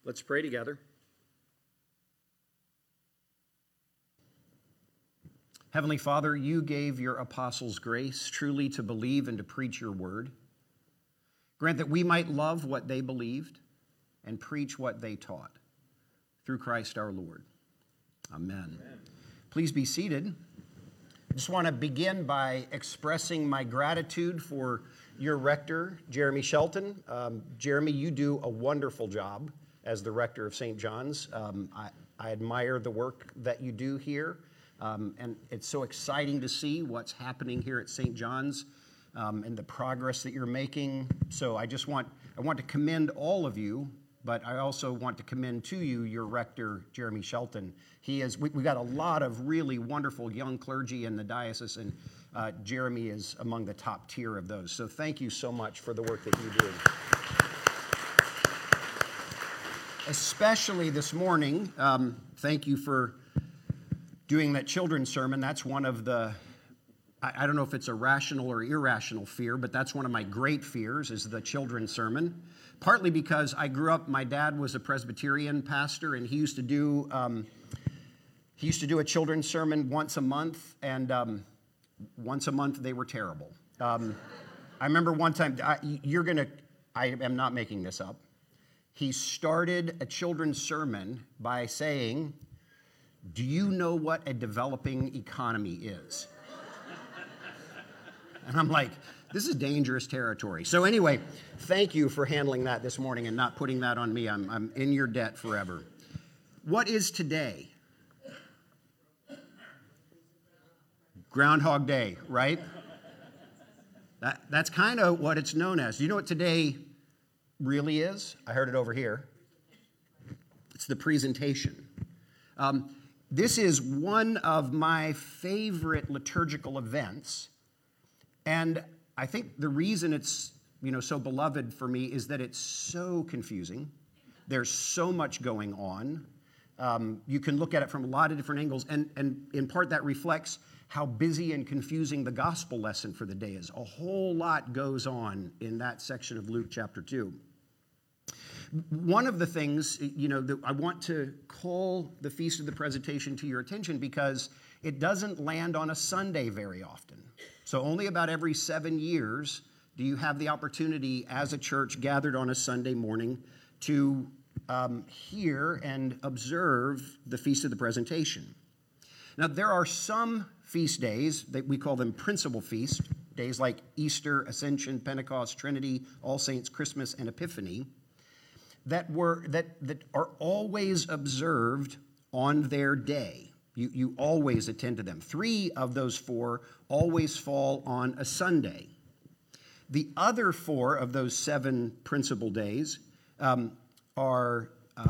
Let's pray together. Heavenly Father, you gave your apostles grace truly to believe and to preach your word. Grant that we might love what they believed and preach what they taught. Through Christ our Lord. Amen. Please be seated. I just want to begin by expressing my gratitude for your rector, Jeremy Shelton. Jeremy, you do a wonderful job as the rector of St. John's. I admire the work that you do here, and it's so exciting to see what's happening here at St. John's and the progress that you're making. So I want to commend all of you, but I also want to commend to you your rector, Jeremy Shelton. We've got a lot of really wonderful young clergy in the diocese, and Jeremy is among the top tier of those. So thank you so much for the work that you do. Especially this morning, thank you for doing that children's sermon. That's one of the, I don't know if it's a rational or irrational fear, but that's one of my great fears is the children's sermon. Partly because I grew up, my dad was a Presbyterian pastor, and he used to do a children's sermon once a month, and once a month they were terrible. I remember one time, I am not making this up. He started a children's sermon by saying, "Do you know what a developing economy is?" And I'm like, this is dangerous territory. So anyway, thank you for handling that this morning and not putting that on me. I'm in your debt forever. What is today? Groundhog Day, right? That's kind of what it's known as. Do you know what today really is? I heard it over here. It's the presentation. This is one of my favorite liturgical events, and I think the reason it's so beloved for me is that it's so confusing. There's so much going on. You can look at it from a lot of different angles, and in part that reflects how busy and confusing the gospel lesson for the day is. A whole lot goes on in that section of Luke chapter 2. One of the things, that I want to call the Feast of the Presentation to your attention because it doesn't land on a Sunday very often. So only about every 7 years do you have the opportunity as a church gathered on a Sunday morning to hear and observe the Feast of the Presentation. Now, there are some feast days that we call them principal feast days like Easter, Ascension, Pentecost, Trinity, All Saints, Christmas, and Epiphany, that are always observed on their day. You always attend to them. 3 of those 4 always fall on a Sunday. The other 4 of those 7 principal days are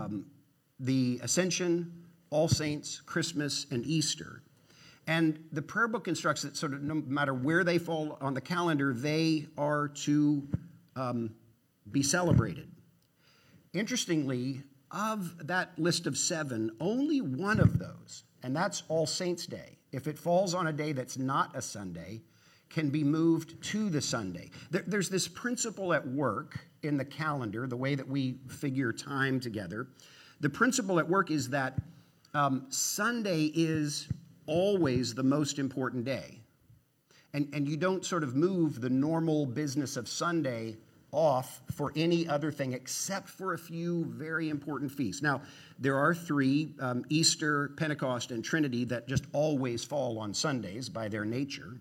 the Ascension, All Saints, Christmas, and Easter. And the prayer book instructs that sort of no matter where they fall on the calendar, they are to be celebrated. Interestingly, of that list of 7, only one of those, and that's All Saints' Day, if it falls on a day that's not a Sunday, can be moved to the Sunday. There's this principle at work in the calendar, the way that we figure time together. The principle at work is that Sunday is always the most important day. And you don't sort of move the normal business of Sunday off for any other thing except for a few very important feasts. Now, there are 3, Easter, Pentecost, and Trinity, that just always fall on Sundays by their nature.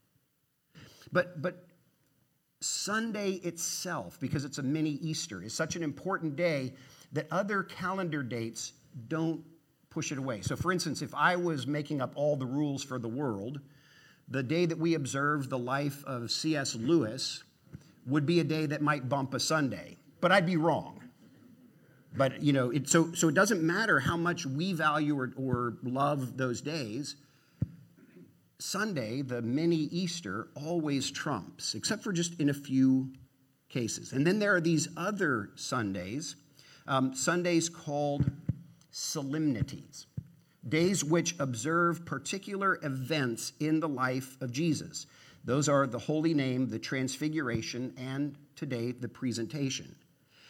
But Sunday itself, because it's a mini Easter, is such an important day that other calendar dates don't push it away. So, for instance, if I was making up all the rules for the world, the day that we observe the life of C.S. Lewis would be a day that might bump a Sunday, but I'd be wrong. But, so it doesn't matter how much we value or love those days. Sunday, the mini Easter, always trumps, except for just in a few cases. And then there are these other Sundays, Sundays called solemnities, days which observe particular events in the life of Jesus. Those are the Holy Name, the Transfiguration, and today the Presentation.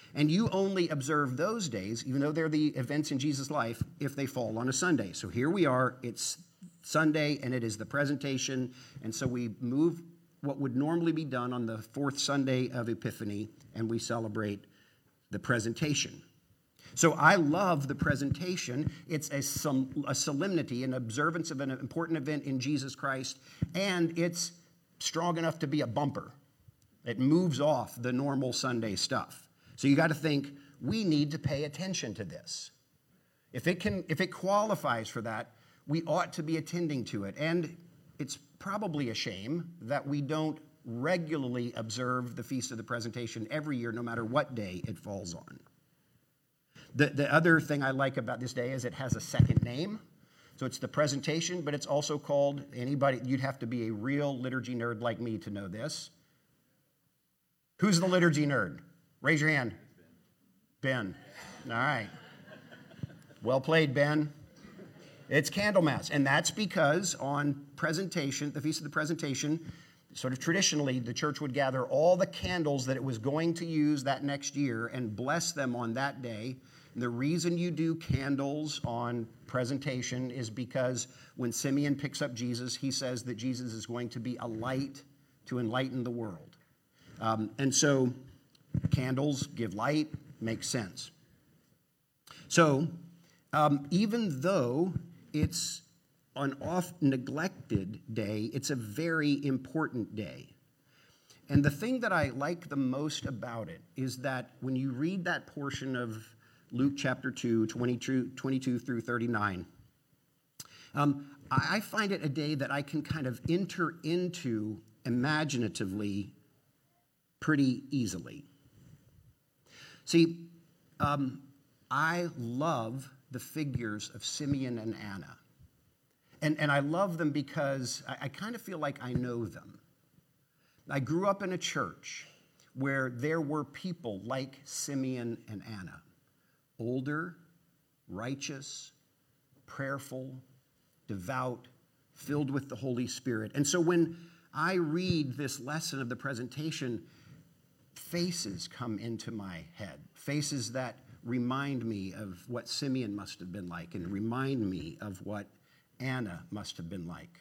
And you only observe those days, even though they're the events in Jesus' life, if they fall on a Sunday. So here we are, it's Sunday, and it is the presentation. And so we move what would normally be done on the fourth Sunday of Epiphany, and we celebrate the presentation. So I love the presentation. It's a solemnity, an observance of an important event in Jesus Christ, and it's strong enough to be a bumper. It moves off the normal Sunday stuff. So you got to think, we need to pay attention to this. If it qualifies for that, we ought to be attending to it. And it's probably a shame that we don't regularly observe the Feast of the Presentation every year, no matter what day it falls on. The other thing I like about this day is it has a second name. So it's the presentation, but it's also called, you'd have to be a real liturgy nerd like me to know this. Who's the liturgy nerd? Raise your hand. Ben. All right. Well played, Ben. It's Candlemas, and that's because on presentation, the Feast of the Presentation, sort of traditionally, the church would gather all the candles that it was going to use that next year and bless them on that day. And the reason you do candles on presentation is because when Simeon picks up Jesus, he says that Jesus is going to be a light to enlighten the world. And so candles give light, makes sense. So even though it's an oft-neglected day, it's a very important day. And the thing that I like the most about it is that when you read that portion of Luke chapter 2, 22 through 39, I find it a day that I can kind of enter into imaginatively pretty easily. See, I love the figures of Simeon and Anna. And I love them because I kind of feel like I know them. I grew up in a church where there were people like Simeon and Anna, older, righteous, prayerful, devout, filled with the Holy Spirit. And so when I read this lesson of the presentation, faces come into my head, faces that remind me of what Simeon must have been like and remind me of what Anna must have been like.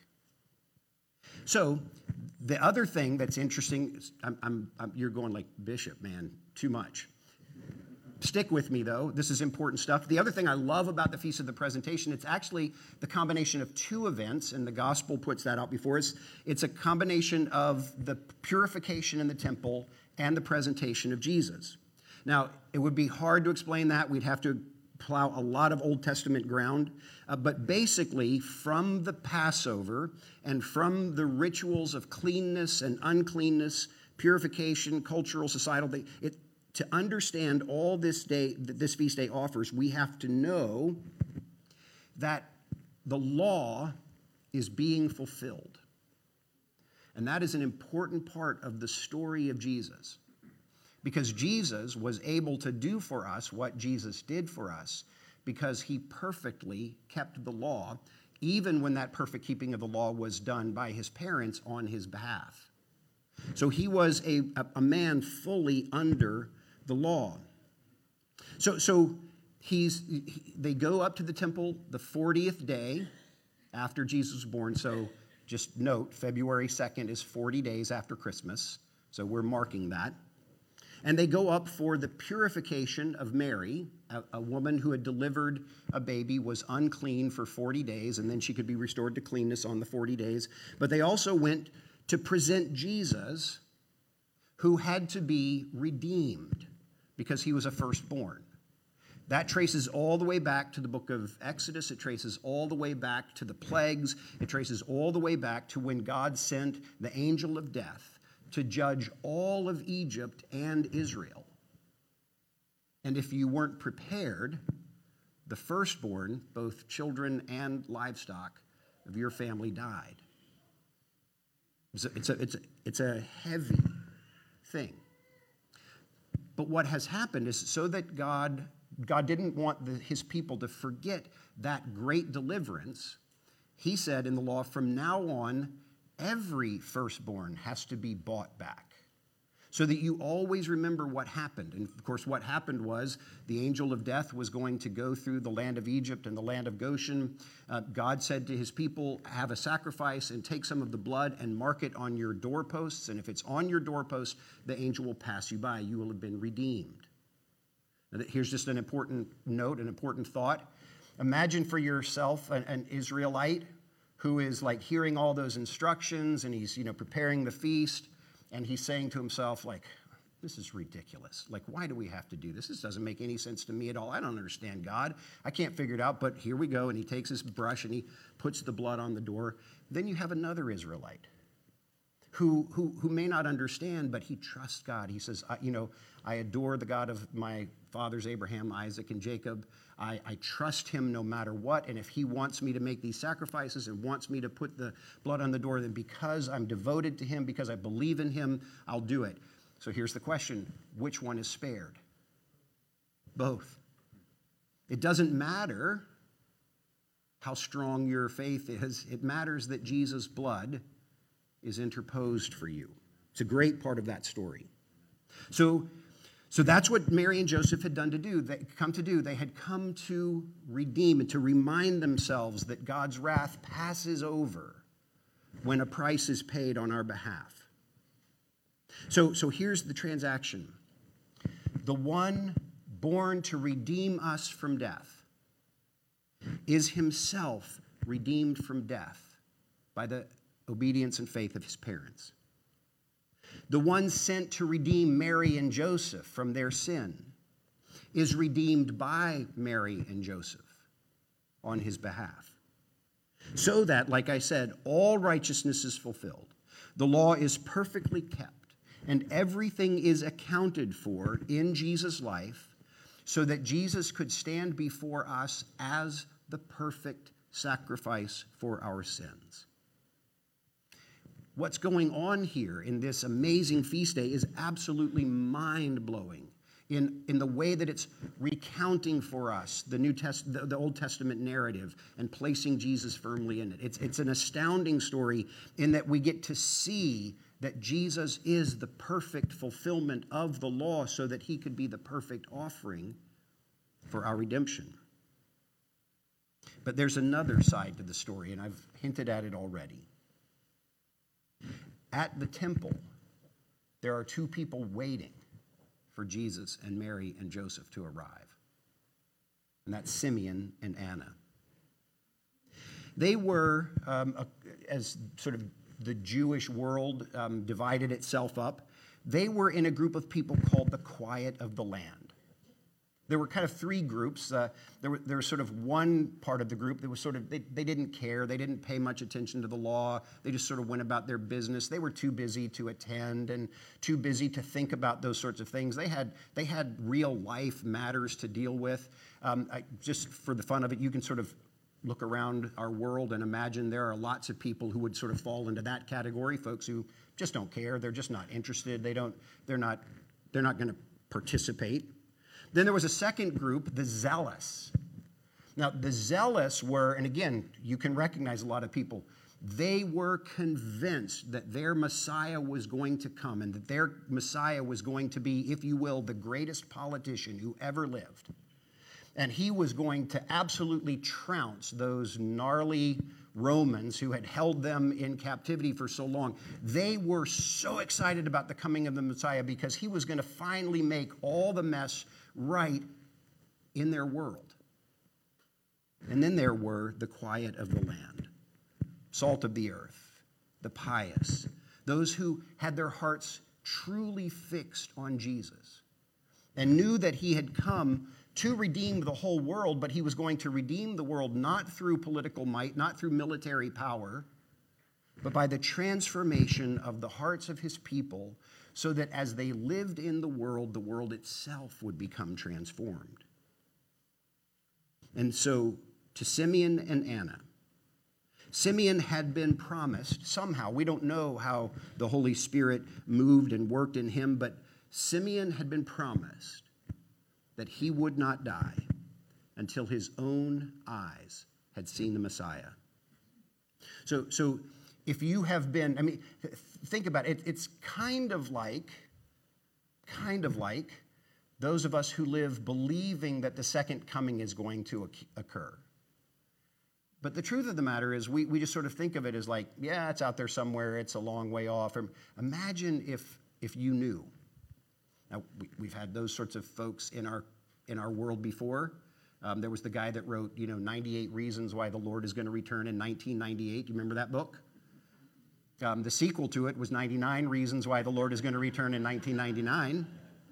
So the other thing that's interesting is you're going like, Bishop, man, too much. Stick with me, though. This is important stuff. The other thing I love about the Feast of the Presentation, it's actually the combination of two events, and the gospel puts that out before us. It's a combination of the purification in the temple and the presentation of Jesus. Now, it would be hard to explain that. We'd have to plow a lot of Old Testament ground. But basically, from the Passover and from the rituals of cleanness and uncleanness, purification, cultural, societal, to understand all this feast day offers, we have to know that the law is being fulfilled. And that is an important part of the story of Jesus. Because Jesus was able to do for us what Jesus did for us because he perfectly kept the law, even when that perfect keeping of the law was done by his parents on his behalf. So he was a man fully under the law. So they go up to the temple the 40th day after Jesus was born. So just note, February 2nd is 40 days after Christmas. So we're marking that. And they go up for the purification of Mary, a woman who had delivered a baby, was unclean for 40 days, and then she could be restored to cleanness on the 40 days. But they also went to present Jesus, who had to be redeemed because he was a firstborn. That traces all the way back to the book of Exodus. It traces all the way back to the plagues. It traces all the way back to when God sent the angel of death to judge all of Egypt and Israel. And if you weren't prepared, the firstborn, both children and livestock of your family, died. It's a heavy thing. But what has happened is so that God didn't want his people to forget that great deliverance, he said in the law, from now on, every firstborn has to be bought back. so that you always remember what happened. And of course, what happened was the angel of death was going to go through the land of Egypt and the land of Goshen. God said to his people, have a sacrifice and take some of the blood and mark it on your doorposts. And if it's on your doorpost, the angel will pass you by. You will have been redeemed. Now, here's just an important note, an important thought. Imagine for yourself an Israelite who is like hearing all those instructions, and he's, preparing the feast, and he's saying to himself, like, this is ridiculous. Like, why do we have to do this? This doesn't make any sense to me at all. I don't understand God. I can't figure it out, but here we go. And he takes his brush and he puts the blood on the door. Then you have another Israelite who may not understand, but he trusts God. He says, I adore the God of my fathers, Abraham, Isaac, and Jacob. I trust him no matter what. And if he wants me to make these sacrifices and wants me to put the blood on the door, then because I'm devoted to him, because I believe in him, I'll do it. So here's the question. Which one is spared? Both. It doesn't matter how strong your faith is. It matters that Jesus' blood is interposed for you. It's a great part of that story. So that's what Mary and Joseph had done to do. They had come to redeem and to remind themselves that God's wrath passes over when a price is paid on our behalf. So here's the transaction. The one born to redeem us from death is himself redeemed from death by the obedience and faith of his parents. The one sent to redeem Mary and Joseph from their sin is redeemed by Mary and Joseph on his behalf. So that, like I said, all righteousness is fulfilled. The law is perfectly kept, and everything is accounted for in Jesus' life so that Jesus could stand before us as the perfect sacrifice for our sins. What's going on here in this amazing feast day is absolutely mind-blowing in the way that it's recounting for us the Old Testament narrative and placing Jesus firmly in it. It's an astounding story in that we get to see that Jesus is the perfect fulfillment of the law so that he could be the perfect offering for our redemption. But there's another side to the story, and I've hinted at it already. At the temple, there are two people waiting for Jesus and Mary and Joseph to arrive. And that's Simeon and Anna. They were, as sort of the Jewish world divided itself up, they were in a group of people called the Quiet of the Land. There were kind of three groups. There was sort of one part of the group that was sort of, they didn't care. They didn't pay much attention to the law. They just sort of went about their business. They were too busy to attend and too busy to think about those sorts of things. They had real life matters to deal with. Just for the fun of it, you can sort of look around our world and imagine there are lots of people who would sort of fall into that category, folks who just don't care. They're just not interested. They're not going to participate. Then there was a second group, the zealous. Now, the zealous were, and again, you can recognize a lot of people, they were convinced that their Messiah was going to come and that their Messiah was going to be, if you will, the greatest politician who ever lived. And he was going to absolutely trounce those gnarly Romans who had held them in captivity for so long. They were so excited about the coming of the Messiah because he was going to finally make all the mess right in their world. And then there were the quiet of the land, salt of the earth, the pious, those who had their hearts truly fixed on Jesus and knew that he had come to redeem the whole world, but he was going to redeem the world not through political might, not through military power, but by the transformation of the hearts of his people so that as they lived in the world itself would become transformed. And so to Simeon and Anna, Simeon had been promised somehow. We don't know how the Holy Spirit moved and worked in him, but Simeon had been promised that he would not die until his own eyes had seen the Messiah. So if you have been, think about it. It's kind of like kind of like those of us who live believing that the second coming is going to occur. But the truth of the matter is we just sort of think of it as like, yeah, it's out there somewhere, it's a long way off. Or imagine if you knew. Now, we've had those sorts of folks in our world before. There was the guy that wrote, 98 Reasons Why the Lord is Going to Return in 1998. Do you remember that book? The sequel to it was 99 Reasons Why the Lord is Going to Return in 1999.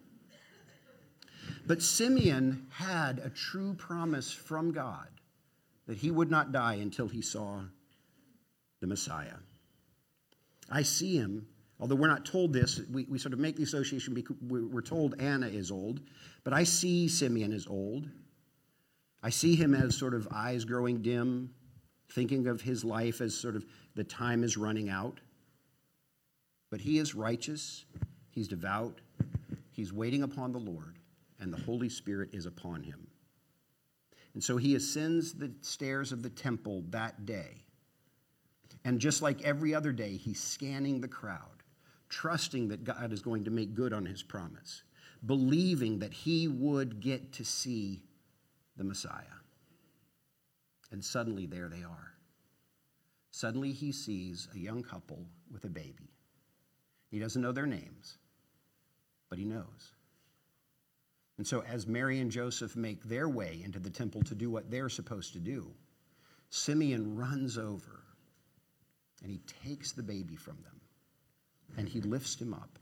But Simeon had a true promise from God that he would not die until he saw the Messiah. I see him, although we're not told this, we sort of make the association because we're told Anna is old, but I see Simeon as old. I see him as sort of eyes growing dim, thinking of his life as sort of the time is running out. But he is righteous, he's devout, he's waiting upon the Lord, and the Holy Spirit is upon him. And so he ascends the stairs of the temple that day. And just like every other day, he's scanning the crowd, trusting that God is going to make good on his promise, believing that he would get to see the Messiah. And suddenly there they are. Suddenly he sees a young couple with a baby. He doesn't know their names, but he knows. And so as Mary and Joseph make their way into the temple to do what they're supposed to do, Simeon runs over and he takes the baby from them and he lifts him up.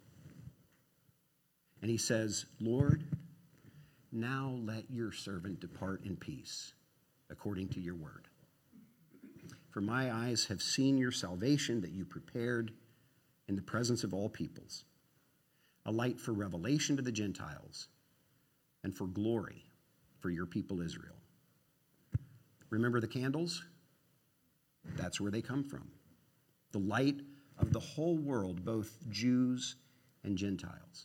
And he says, Lord, now let your servant depart in peace, according to your word. For my eyes have seen your salvation that you prepared in the presence of all peoples, a light for revelation to the Gentiles and for glory for your people Israel. Remember the candles? That's where they come from. The light of the whole world, both Jews and Gentiles.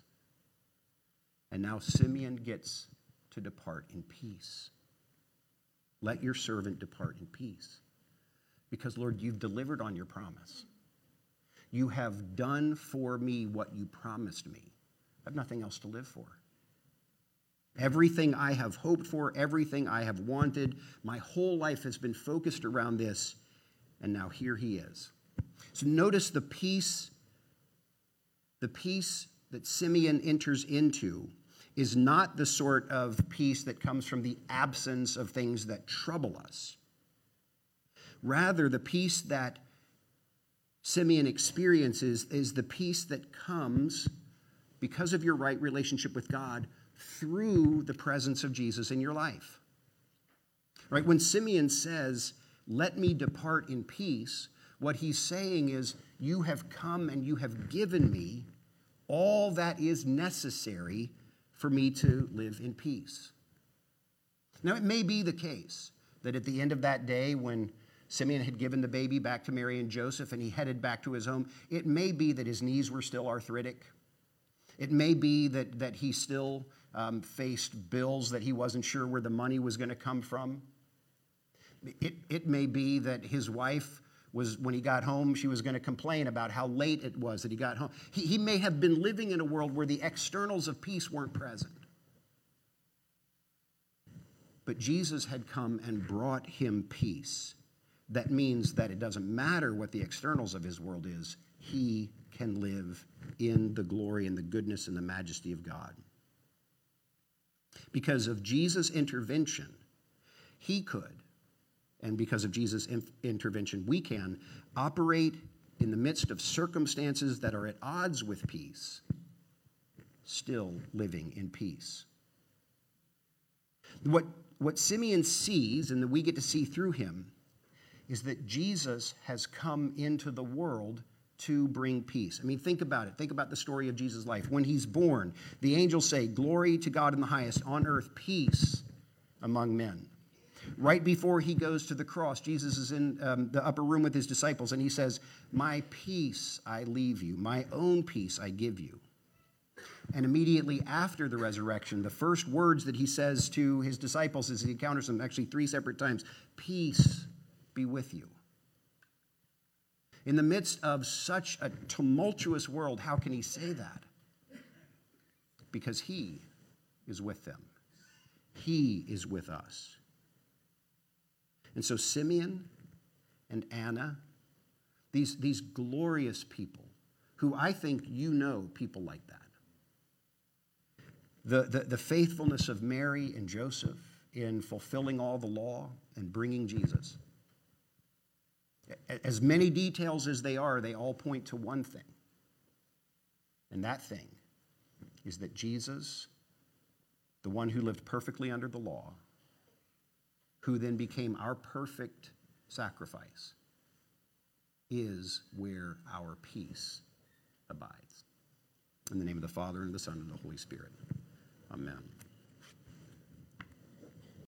And now Simeon gets to depart in peace. Let your servant depart in peace. Because, Lord, you've delivered on your promise. You have done for me what you promised me. I have nothing else to live for. Everything I have hoped for, everything I have wanted, my whole life has been focused around this, and now here he is. So notice the peace that Simeon enters into is not the sort of peace that comes from the absence of things that trouble us. Rather, the peace that Simeon experiences is the peace that comes because of your right relationship with God through the presence of Jesus in your life. Right? When Simeon says, let me depart in peace, what he's saying is, you have come and you have given me all that is necessary for me to live in peace. Now, it may be the case that at the end of that day, when Simeon had given the baby back to Mary and Joseph and he headed back to his home, it may be that his knees were still arthritic. It may be that he still faced bills that he wasn't sure where the money was going to come from. It may be that his wife was, when he got home, she was going to complain about how late it was that he got home. He may have been living in a world where the externals of peace weren't present. But Jesus had come and brought him peace. That means that it doesn't matter what the externals of his world is. He can live in the glory and the goodness and the majesty of God. Because of Jesus' intervention, he could, and because of Jesus' intervention, we can operate in the midst of circumstances that are at odds with peace, still living in peace. What Simeon sees, and that we get to see through him, is that Jesus has come into the world to bring peace. I mean, think about it. Think about the story of Jesus' life. When he's born, the angels say, glory to God in the highest, on earth, peace among men. Right before he goes to the cross, Jesus is in the upper room with his disciples, and he says, my peace I leave you, my own peace I give you. And immediately after the resurrection, the first words that he says to his disciples as he encounters them, actually 3 separate times, peace be with you. In the midst of such a tumultuous world, how can he say that? because he is with them. He is with us. And so Simeon and Anna, these glorious people, who I think you know people like that. The faithfulness of Mary and Joseph in fulfilling all the law and bringing Jesus. As many details as they are, they all point to one thing. And that thing is that Jesus, the one who lived perfectly under the law, who then became our perfect sacrifice, is where our peace abides. In the name of the Father, and the Son, and the Holy Spirit. Amen.